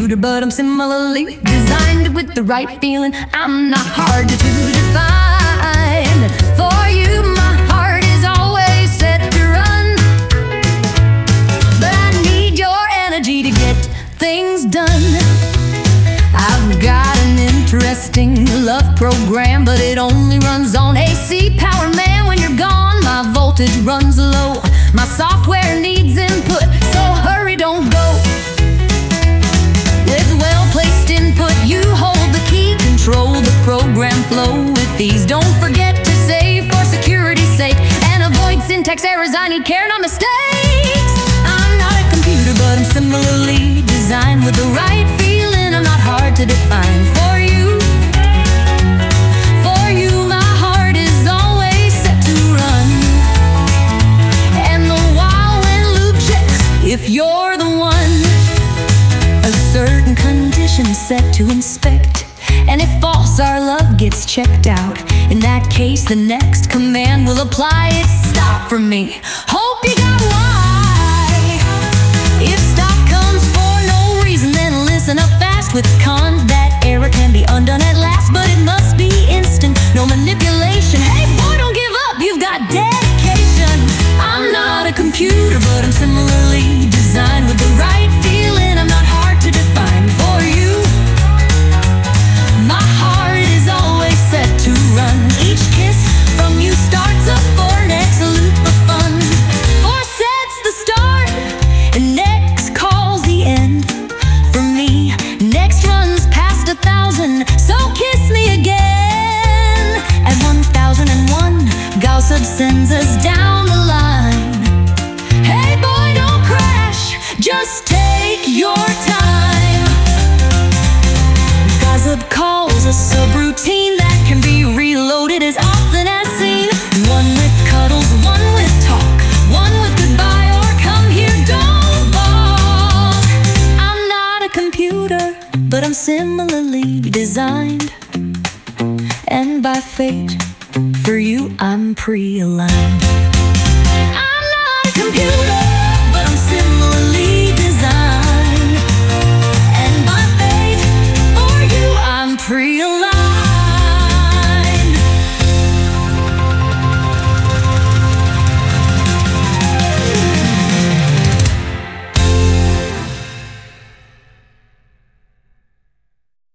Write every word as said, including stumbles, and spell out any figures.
computer, but I'm similarly designed with the right feeling. I'm not hard to define. For you, my heart is always set to run, but I need your energy to get things done. I've got an interesting love program, but it only runs on A C power, man. When you're gone, my voltage runs low. My software needs input, so hurry, don't go. With well-placed input, you hold the key, control the program flow with ease. Don't forget to save for security's sake, and avoid syntax errors. I need care, not mistakes. I'm not a computer, but I'm similarly designed with the right feeling. I'm not hard to define. For you, for you, my heart is always set to run, and the while when loop checks if you're the one. A certain condition set to inspect, and if false, our love gets checked out. In that case, the next command will apply. It's stop for me. Hope you got why. If stop comes for no reason, then listen up fast with con. That error can be undone at last, but it must be instant, no manipulation. Hey boy, don't give up, you've got dedication. I'm not a computer, but I'm similarly designed with the right feeling. I'm not hard to define. For you, my heart is always set to run. Each kiss from you starts a four, next a loop of fun. Four sets the start, and next calls the end. For me, next runs past a thousand, so kiss me again. At one thousand and one, Gossip sends us down the line. Hey boy, don't crash, just take your time. Gossip calls a subroutine that can be reloaded as often as seen. One with cuddles, one with talk, one with goodbye or come here, don't balk. I'm not a computer, but I'm similarly designed, and by fate, for you I'm pre-aligned. I'm not a computer.